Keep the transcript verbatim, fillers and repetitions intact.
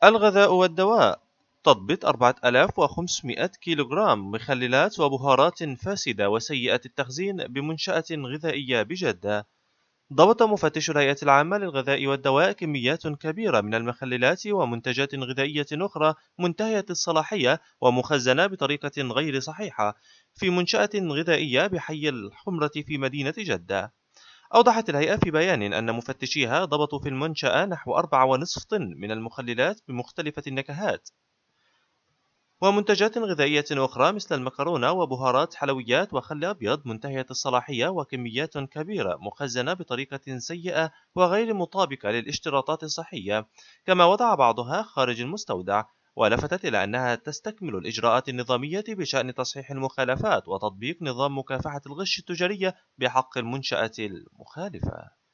الغذاء والدواء. تضبط أربعة آلاف وخمسمائة كيلوغرام مخللات وبهارات فاسدة وسيئة التخزين بمنشأة غذائية بجدة. ضبط مفتش الهيئة العامة للغذاء والدواء كميات كبيرة من المخللات ومنتجات غذائية أخرى منتهية الصلاحية ومخزنة بطريقة غير صحيحة في منشأة غذائية بحي الحمرة في مدينة جدة. أوضحت الهيئة في بيان أن مفتشيها ضبطوا في المنشأة نحو أربعة ونصف طن من المخللات بمختلفة النكهات ومنتجات غذائية أخرى مثل المكرونة وبهارات حلويات وخل أبيض منتهية الصلاحية وكميات كبيرة مخزنة بطريقة سيئة وغير مطابقة للاشتراطات الصحية، كما وضع بعضها خارج المستودع. ولفتت إلى أنها تستكمل الإجراءات النظامية بشأن تصحيح المخالفات وتطبيق نظام مكافحة الغش التجارية بحق المنشأة المخالفة.